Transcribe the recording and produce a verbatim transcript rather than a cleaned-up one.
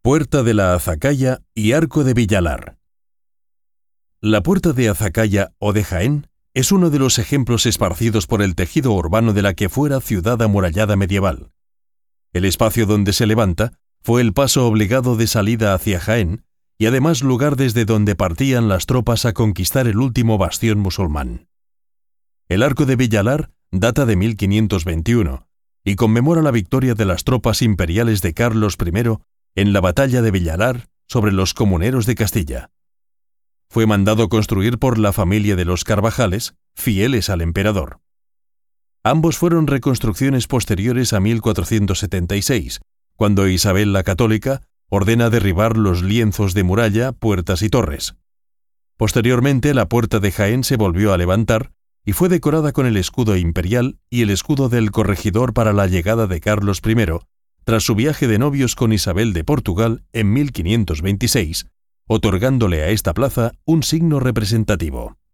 Puerta de la Azacaya y Arco de Villalar. La Puerta de Azacaya o de Jaén es uno de los ejemplos esparcidos por el tejido urbano de la que fuera ciudad amurallada medieval. El espacio donde se levanta fue el paso obligado de salida hacia Jaén y además lugar desde donde partían las tropas a conquistar el último bastión musulmán. El Arco de Villalar data de mil quinientos veintiuno y conmemora la victoria de las tropas imperiales de Carlos primero en la batalla de Villalar sobre los comuneros de Castilla. Fue mandado construir por la familia de los Carvajales, fieles al emperador. Ambos fueron reconstrucciones posteriores a mil cuatrocientos setenta y seis, cuando Isabel la Católica ordena derribar los lienzos de muralla, puertas y torres. Posteriormente, la Puerta de Jaén se volvió a levantar y fue decorada con el escudo imperial y el escudo del corregidor para la llegada de Carlos primero, tras su viaje de novios con Isabel de Portugal en mil quinientos veintiséis, otorgándole a esta plaza un signo representativo.